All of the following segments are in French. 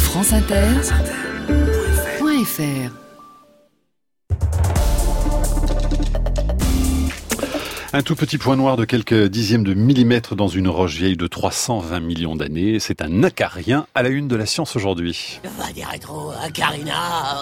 franceinter.fr. Un tout petit point noir de quelques dixièmes de millimètre dans une roche vieille de 320 millions d'années. C'est un acarien à la une de la science aujourd'hui. Va des rétro, acarina.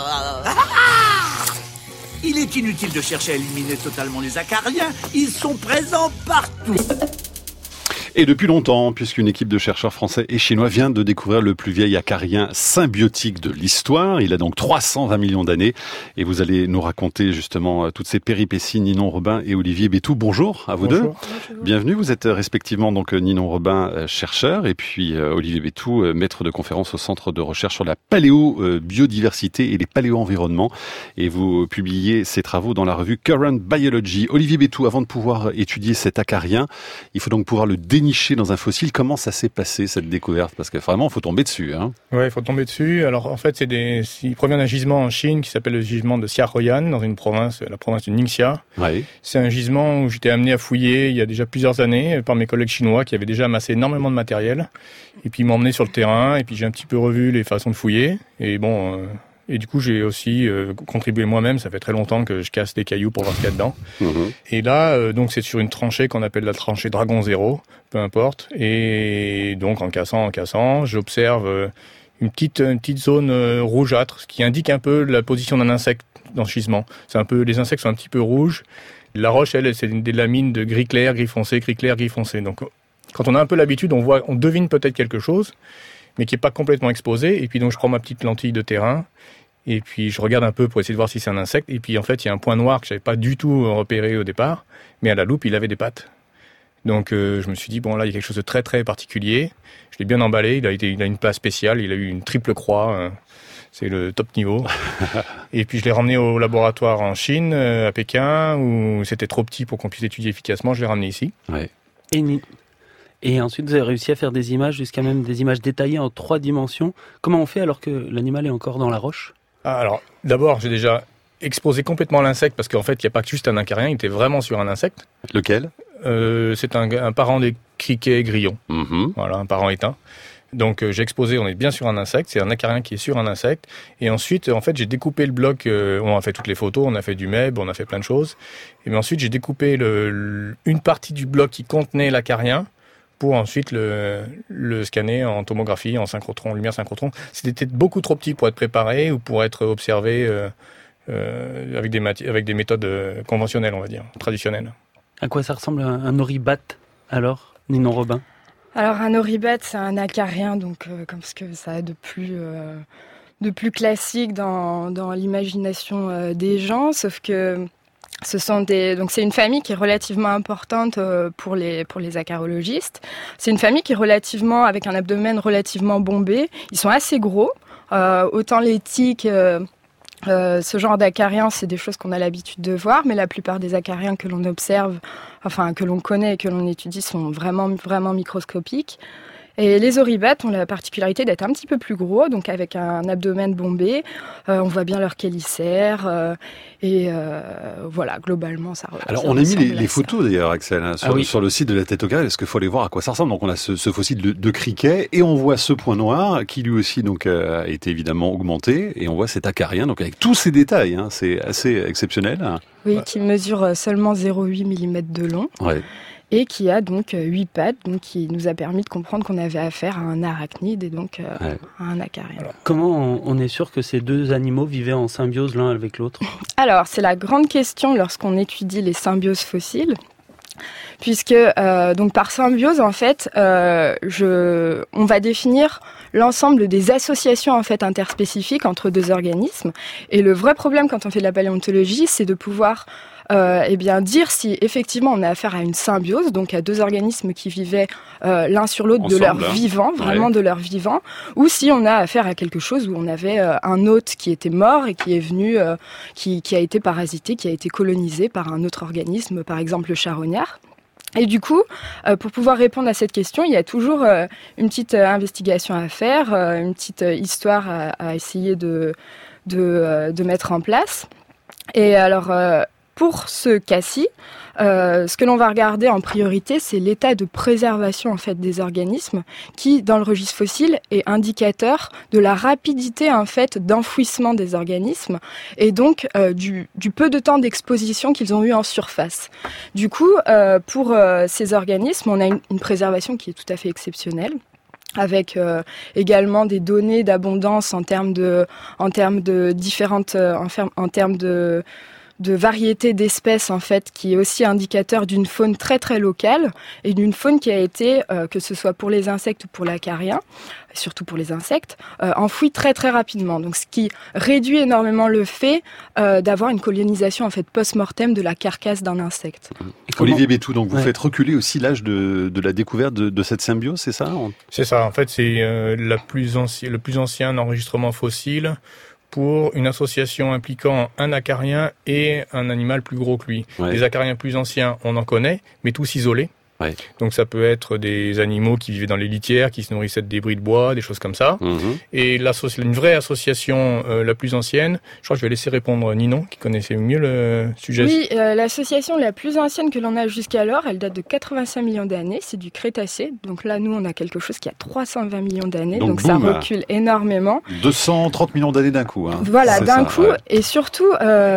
Il est inutile de chercher à éliminer totalement les acariens. Ils sont présents partout. Et depuis longtemps, puisqu'une équipe de chercheurs français et chinois vient de découvrir le plus vieil acarien symbiotique de l'histoire. Il a donc 320 millions d'années. Et vous allez nous raconter justement toutes ces péripéties, Ninon Robin et Olivier Bétou. Bonjour à vous deux. Bonjour. Bienvenue. Vous êtes respectivement donc Ninon Robin, chercheur, et puis Olivier Bétou, maître de conférence au Centre de recherche sur la paléo-biodiversité et les paléo-environnements. Et vous publiez ces travaux dans la revue Current Biology. Olivier Bétou, avant de pouvoir étudier cet acarien, il faut donc pouvoir le dénicher dans un fossile. Comment ça s'est passé, cette découverte? Parce que vraiment, il faut tomber dessus. Ouais, il faut tomber dessus. Alors, en fait, il provient d'un gisement en Chine qui s'appelle le gisement de Xiaoyan, dans une province, la province du Ningxia. Ouais. C'est un gisement où j'étais amené à fouiller il y a déjà plusieurs années par mes collègues chinois qui avaient déjà amassé énormément de matériel. Et puis, ils m'ont emmené sur le terrain et puis j'ai un petit peu revu les façons de fouiller. Et bon... Et du coup, j'ai aussi contribué moi-même. Ça fait très longtemps que je casse des cailloux pour voir ce qu'il y a dedans. Mmh. Et là, donc, c'est sur une tranchée qu'on appelle la tranchée Dragon 0, peu importe. Et donc, en cassant, j'observe une petite zone rougeâtre, ce qui indique un peu la position d'un insecte dans ce gisement. Les insectes sont un petit peu rouges. La roche, elle, c'est des lamines de gris clair, gris foncé, gris clair, gris foncé. Donc, quand on a un peu l'habitude, on devine peut-être quelque chose, mais qui est pas complètement exposé. Et puis donc je prends ma petite lentille de terrain et puis je regarde un peu pour essayer de voir si c'est un insecte. Et puis en fait il y a un point noir que j'avais pas du tout repéré au départ, mais à la loupe il avait des pattes. Donc je me suis dit bon là il y a quelque chose de très très particulier. Je l'ai bien emballé. Il a une place spéciale. Il a eu une triple croix. C'est le top niveau. Et puis je l'ai ramené au laboratoire en Chine, à Pékin, où c'était trop petit pour qu'on puisse étudier efficacement. Je l'ai ramené ici. Ouais. Et ensuite, vous avez réussi à faire des images, jusqu'à même des images détaillées en 3 dimensions. Comment on fait alors que l'animal est encore dans la roche? Alors, d'abord, j'ai déjà exposé complètement l'insecte, parce qu'en fait, il n'y a pas que juste un acarien, il était vraiment sur un insecte. Lequel? C'est un parent des criquets grillons. Mm-hmm. Voilà, un parent éteint. Donc, j'ai exposé, on est bien sur un insecte, c'est un acarien qui est sur un insecte. Et ensuite, en fait, j'ai découpé le bloc, on a fait toutes les photos, on a fait du MEB, on a fait plein de choses. Et bien ensuite, j'ai découpé une partie du bloc qui contenait l'acarien, pour ensuite le scanner en tomographie, en synchrotron, lumière synchrotron. C'était beaucoup trop petit pour être préparé ou pour être observé avec des méthodes conventionnelles, on va dire, traditionnelles. À quoi ça ressemble un oribat, alors, Ninon Robin? Alors, un oribat, c'est un acarien, donc comme ce que ça a de plus classique dans l'imagination des gens, sauf que donc c'est une famille qui est relativement importante pour les acarologistes. C'est une famille qui est avec un abdomen relativement bombé. Ils sont assez gros. Autant les tiques, ce genre d'acariens, c'est des choses qu'on a l'habitude de voir, mais la plupart des acariens que l'on observe, enfin que l'on connaît et que l'on étudie, sont vraiment vraiment microscopiques. Et les oribates ont la particularité d'être un petit peu plus gros, donc avec un abdomen bombé. On voit bien leur chélicère. Voilà, globalement, ça ressemble. Alors, on a mis les photos, d'ailleurs, Axel, sur le site de la Tête au carré, parce qu'il faut aller voir à quoi ça ressemble. Donc, on a ce fossile de criquet, et on voit ce point noir, qui lui aussi donc a été évidemment augmenté, et on voit cet acarien, donc avec tous ces détails. C'est assez exceptionnel. Oui, qui mesure seulement 0,8 mm de long. Ouais. Et qui a donc 8 pattes, donc qui nous a permis de comprendre qu'on avait affaire à un arachnide et donc à un acarien. Alors, comment on est sûr que ces deux animaux vivaient en symbiose l'un avec l'autre? Alors, c'est la grande question lorsqu'on étudie les symbioses fossiles, puisque donc par symbiose, en fait, on va définir l'ensemble des associations en fait interspécifiques entre deux organismes. Et le vrai problème quand on fait de la paléontologie, c'est de pouvoir dire si effectivement on a affaire à une symbiose, donc à deux organismes qui vivaient l'un sur l'autre de leur vivant, vraiment de leur vivant, ou si on a affaire à quelque chose où on avait un hôte qui était mort et qui est venu, qui a été parasité, qui a été colonisé par un autre organisme, par exemple le charognard. Et du coup, pour pouvoir répondre à cette question, il y a toujours une petite investigation à faire, une petite histoire à essayer de mettre en place. Et alors, pour ce cas-ci, ce que l'on va regarder en priorité, c'est l'état de préservation en fait des organismes, qui dans le registre fossile est indicateur de la rapidité en fait d'enfouissement des organismes et donc du peu de temps d'exposition qu'ils ont eu en surface. Du coup, pour ces organismes, on a une préservation qui est tout à fait exceptionnelle, avec également des données d'abondance en termes de variété d'espèces en fait, qui est aussi indicateur d'une faune très très locale et d'une faune qui a été, que ce soit pour les insectes ou pour l'acarien, surtout pour les insectes, enfouie très très rapidement. Donc ce qui réduit énormément le fait d'avoir une colonisation en fait post-mortem de la carcasse d'un insecte. Olivier Bétou, donc vous faites reculer aussi l'âge de la découverte de cette symbiose, c'est ça ? C'est ça, en fait c'est le plus ancien enregistrement fossile pour une association impliquant un acarien et un animal plus gros que lui. Ouais. Les acariens plus anciens, on en connaît, mais tous isolés. Ouais. Donc ça peut être des animaux qui vivaient dans les litières, qui se nourrissaient de débris de bois, des choses comme ça. Mmh. Et une vraie association la plus ancienne, je crois que je vais laisser répondre Ninon, qui connaissait mieux le sujet. Oui, l'association la plus ancienne que l'on a jusqu'alors, elle date de 85 millions d'années, c'est du Crétacé. Donc là, nous, on a quelque chose qui a 320 millions d'années, donc ça recule énormément. 230 millions d'années d'un coup. Hein. Voilà, d'un coup. Ouais. Et surtout,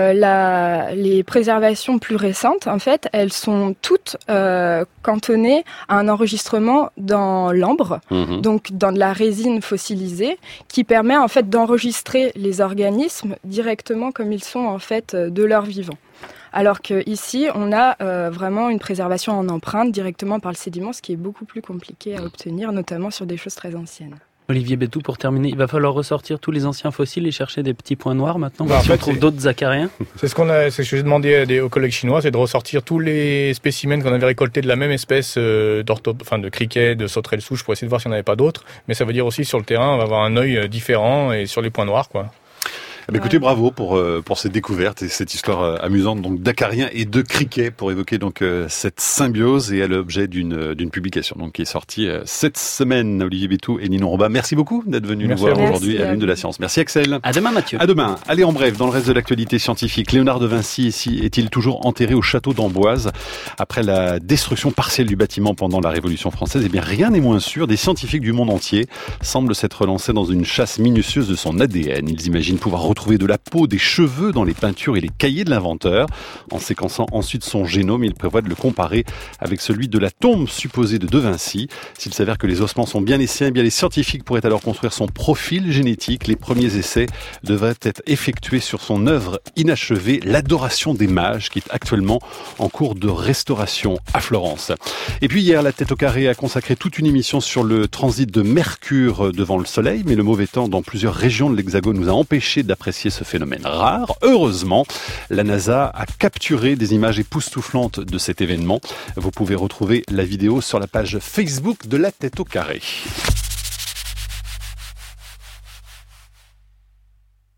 les préservations plus récentes, en fait, elles sont toutes cantonné à un enregistrement dans l'ambre, donc dans de la résine fossilisée, qui permet en fait d'enregistrer les organismes directement comme ils sont en fait de leur vivant. Alors que ici, on a vraiment une préservation en empreinte directement par le sédiment, ce qui est beaucoup plus compliqué à obtenir, notamment sur des choses très anciennes. Olivier Bétou, pour terminer, il va falloir ressortir tous les anciens fossiles et chercher des petits points noirs maintenant, si on trouve d'autres acariens. C'est ce que j'ai demandé aux collègues chinois, c'est de ressortir tous les spécimens qu'on avait récoltés de la même espèce de criquet, de sauterelles souches, pour essayer de voir s'il n'y en avait pas d'autres. Mais ça veut dire aussi sur le terrain, on va avoir un œil différent et sur les points noirs, quoi. Écoutez, bravo pour cette découverte et cette histoire amusante donc d'acariens et de criquets pour évoquer donc cette symbiose et à l'objet d'une publication donc qui est sortie cette semaine. Olivier Bétou et Ninon Robin, merci beaucoup d'être venus nous voir aujourd'hui à l'Une de la Science. Merci Axel. À demain Mathieu. À demain. Allez, en bref, dans le reste de l'actualité scientifique, Léonard de Vinci est-il toujours enterré au château d'Amboise après la destruction partielle du bâtiment pendant la Révolution française? Eh bien, rien n'est moins sûr. Des scientifiques du monde entier semblent s'être lancés dans une chasse minutieuse de son ADN. Ils imaginent pouvoir retrouver de la peau, des cheveux dans les peintures et les cahiers de l'inventeur. En séquençant ensuite son génome, il prévoit de le comparer avec celui de la tombe supposée de Vinci. S'il s'avère que les ossements sont bien les siens, eh bien les scientifiques pourraient alors construire son profil génétique. Les premiers essais devraient être effectués sur son œuvre inachevée, l'Adoration des mages, qui est actuellement en cours de restauration à Florence. Et puis hier, la Tête au carré a consacré toute une émission sur le transit de Mercure devant le Soleil, mais le mauvais temps dans plusieurs régions de l'Hexagone nous a empêché d'apprécier ce phénomène rare. Heureusement, la NASA a capturé des images époustouflantes de cet événement. Vous pouvez retrouver la vidéo sur la page Facebook de la Tête au carré.